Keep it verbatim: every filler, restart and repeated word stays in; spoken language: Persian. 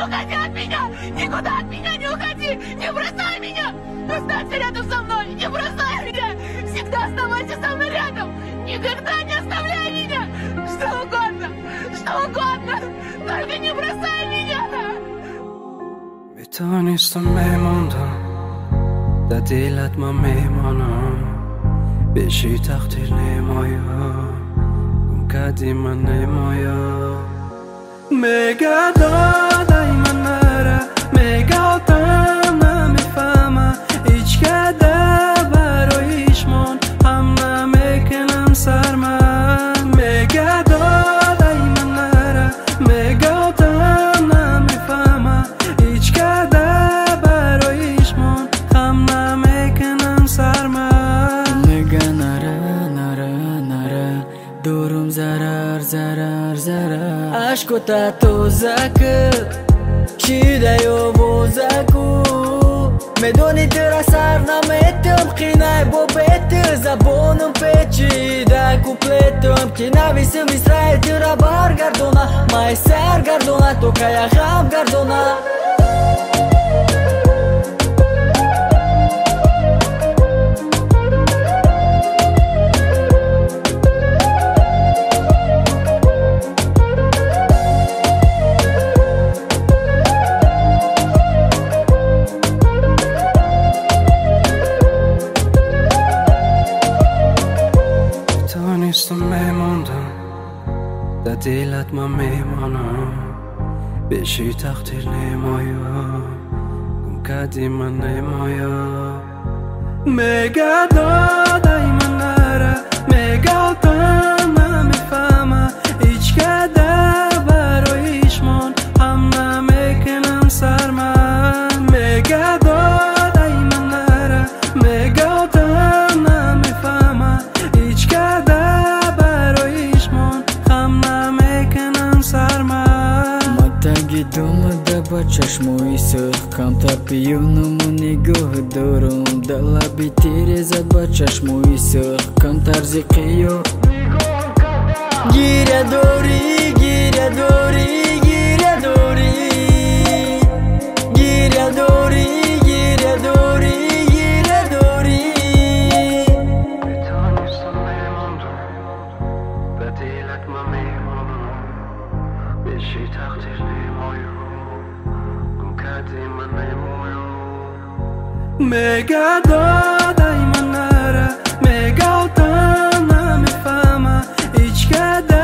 уходи от меня! Никуда от меня не уходи! Не бросай меня! Останься рядом со мной! Не бросай меня! Всегда оставайся со мной рядом! Никогда не оставляй меня! Что угодно! Что угодно! Только не бросай меня! میتونستم میموندم در دلت من میمانم بشی تقدیر نمایا گم کردی من نمایا میگه دادای من نره میگه آدم نمیفهمه هیچ کده برایش من هم نمیکنم سر من میگه دادای من نره میگه آدم نمیفهمه هیچ کده برایش من هم نمیکنم سر من میگه نره نره نره دورم zarar zarar zarar عشق و تحت زکر چیده یا بوزکو میدونی تر سر نمیتم خینه با بیت زبانم پیچیده کوپلیتم که نویسم اسرائیل تر برگردونه مای سرگردونه تو که یخم گردونه نیستم میموندم در دلت من میمانم بشی تقدیر نمایا گم کردی من نمایا میگه دادای من نره میگه آدم نمیفهمه هیچ کده برایش من هم نمیکنم سر من میگه دادای من نره میگه آدم نمیفهمه هیچ کده Думаю, ба чашмои сурх камтар пиёнаму нигоҳ дорам дар лаби тирезат ба чашмои сурх камтар зиқиё гиря дорӣ гиря дорӣ гиря дорӣ гиря дорӣ гиря дорӣ гиря дорӣ میتونستم میموندم به دلت من میمانم بشی تقدیر نمایا گم کردی من نمایا میگه دادای من نره میگه آدم نمیفهمه هیچ کده